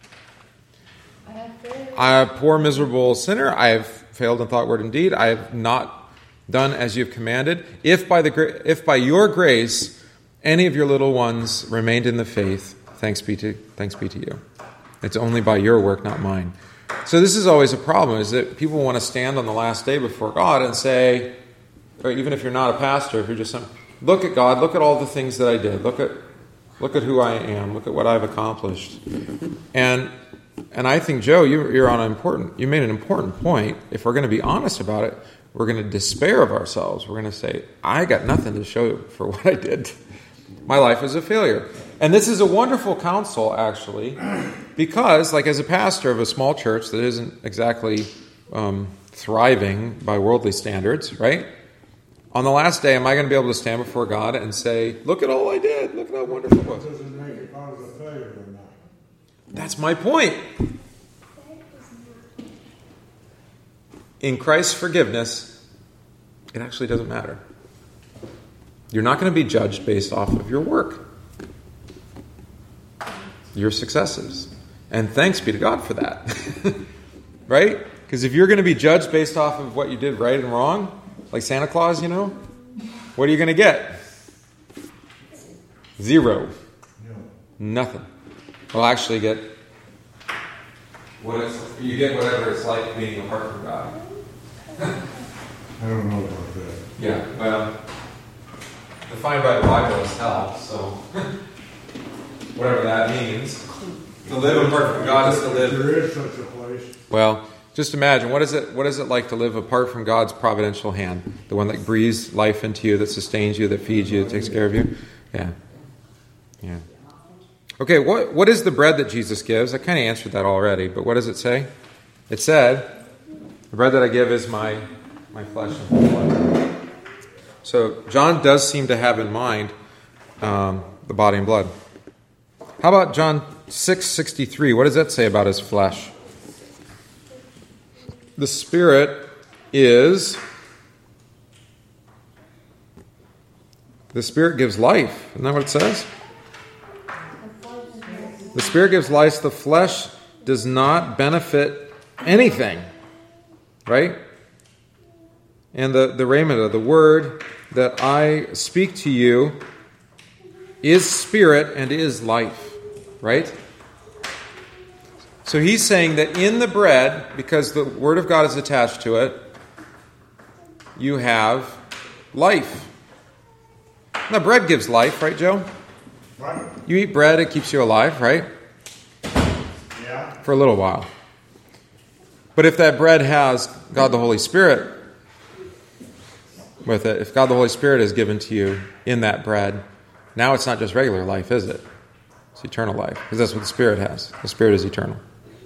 I'm a poor, miserable sinner. I have failed in thought, word, and deed. I have not done as you have commanded. If by your grace any of your little ones remained in the faith, thanks be to you. It's only by your work, not mine. So this is always a problem, is that people want to stand on the last day before God and say, or even if you're not a pastor, if you're just look at God, look at all the things that I did, look at who I am, look at what I've accomplished. And I think, Joe, you made an important point. If we're going to be honest about it, we're going to despair of ourselves. We're going to say, I got nothing to show for what I did. My life is a failure. And this is a wonderful counsel, actually, because, as a pastor of a small church that isn't exactly thriving by worldly standards, right? On the last day, am I going to be able to stand before God and say, look at all I did, look at how wonderful it was? Does it make it cause a failure or not? That's my point. In Christ's forgiveness, it actually doesn't matter. You're not going to be judged based off of your work, your successes. And thanks be to God for that. Right? Because if you're going to be judged based off of what you did right and wrong, like Santa Claus, what are you going to get? 0. No. Nothing. Well, actually you get whatever it's like being apart from God. I don't know about that. Yeah, well, defined by the Bible as hell, so whatever that means. To live apart from God is to live. There is such a place. Well, just imagine, what is it like to live apart from God's providential hand? The one that breathes life into you, that sustains you, that feeds you, that takes care of you? Yeah. Okay, what is the bread that Jesus gives? I kind of answered that already, but what does it say? It said, the bread that I give is my flesh and blood. So John does seem to have in mind the body and blood. How about John 6:63? What does that say about his flesh? The Spirit gives life. Isn't that what it says? The Spirit gives life. The flesh does not benefit anything. Right? And the Rhema, the word that I speak to you is spirit and is life. Right? So he's saying that in the bread, because the word of God is attached to it, you have life. Now bread gives life, right, Joe? What? You eat bread, it keeps you alive, right? Yeah. For a little while. But if that bread has God the Holy Spirit with it, if God the Holy Spirit is given to you in that bread, now it's not just regular life, is it? It's eternal life, because that's what the Spirit has. The Spirit is eternal.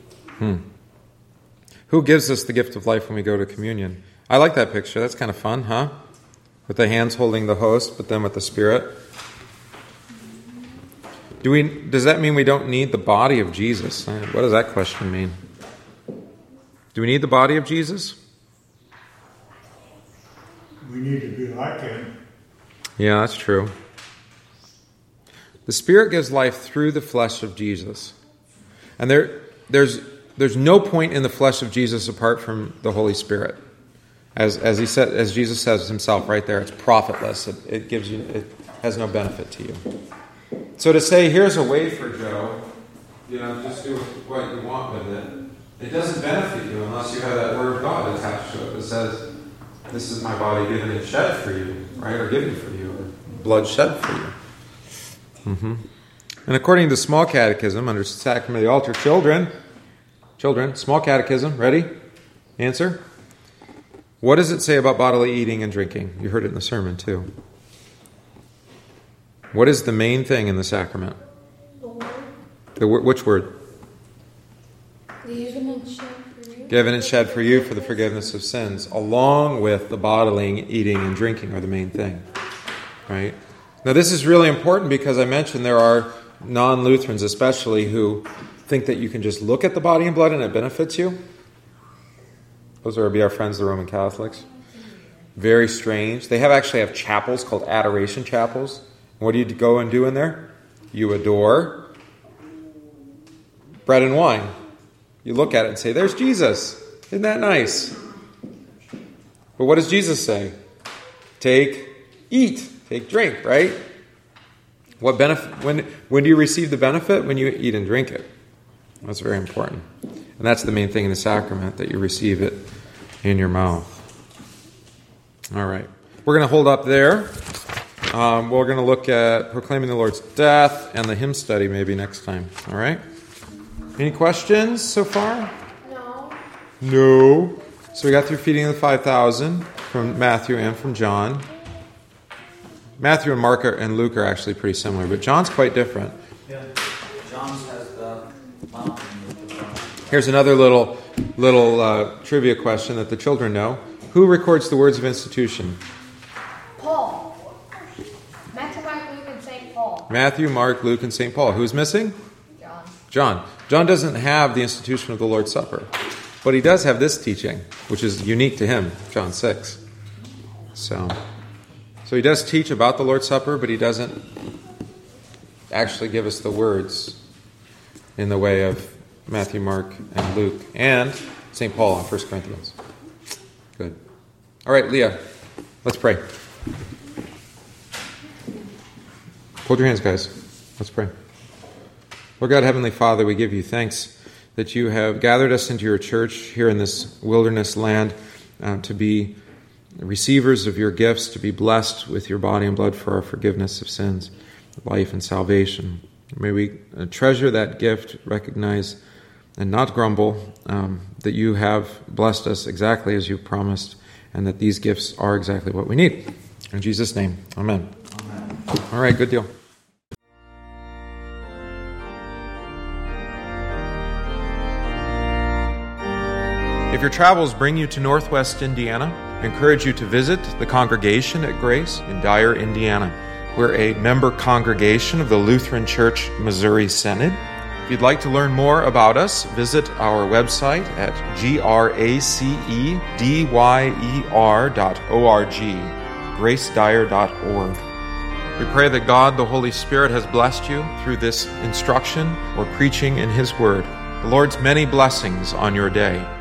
Who gives us the gift of life when we go to communion? I like that picture. That's kind of fun, huh? With the hands holding the host, but then with the Spirit. Does that mean we don't need the body of Jesus? What does that question mean? Do we need the body of Jesus? We need to be like him. Yeah, that's true. The Spirit gives life through the flesh of Jesus. And there's no point in the flesh of Jesus apart from the Holy Spirit. As Jesus says himself right there, it's profitless. It has no benefit to you. So to say, here's a wafer, Joe, just do what you want with it, it doesn't benefit you unless you have that word of God attached to it that says, this is my body given and shed for you, right? Or given for you, or blood shed for you. And according to the Small Catechism, under Sacrament of the Altar, children, Small Catechism, ready? Answer. What does it say about bodily eating and drinking? You heard it in the sermon too. What is the main thing in the sacrament? The word. Which word? Given and shed for you. Given and shed for you for the forgiveness of sins, along with the bodily eating and drinking are the main thing. Right? Now this is really important because I mentioned there are non-Lutherans especially who think that you can just look at the body and blood and it benefits you. Those would be our friends, the Roman Catholics. Very strange. They actually have chapels called adoration chapels. What do you go and do in there? You adore bread and wine. You look at it and say, there's Jesus. Isn't that nice? But what does Jesus say? Eat, drink, right? What benefit? When do you receive the benefit? When you eat and drink it. That's very important. And that's the main thing in the sacrament, that you receive it in your mouth. All right. We're going to hold up there. We're going to look at proclaiming the Lord's death and the hymn study maybe next time. All right? Any questions so far? No. So we got through feeding the 5,000 from Matthew and from John. Matthew and Mark and Luke are actually pretty similar, but John's quite different. Yeah. John's has the mountain. Here's another little trivia question that the children know. Who records the words of institution? Paul. Matthew, Mark, Luke, and St. Paul. Matthew, Mark, Luke, and St. Paul. Who's missing? John. John doesn't have the institution of the Lord's Supper, but he does have this teaching, which is unique to him, John 6. So he does teach about the Lord's Supper, but he doesn't actually give us the words in the way of Matthew, Mark, and Luke, and St. Paul in 1 Corinthians. Good. All right, Leah, let's pray. Hold your hands, guys. Let's pray. Lord God, Heavenly Father, we give you thanks that you have gathered us into your church here in this wilderness land to be receivers of your gifts, to be blessed with your body and blood for our forgiveness of sins, life, and salvation. May we treasure that gift, recognize and not grumble that you have blessed us exactly as you've promised, and that these gifts are exactly what we need. In Jesus' name, amen. All right, good deal. If your travels bring you to Northwest Indiana, I encourage you to visit the congregation at Grace in Dyer, Indiana. We're a member congregation of the Lutheran Church Missouri Synod. If you'd like to learn more about us, visit our website at gracedyer.org, gracedyer.org. We pray that God, the Holy Spirit, has blessed you through this instruction or preaching in His Word. The Lord's many blessings on your day.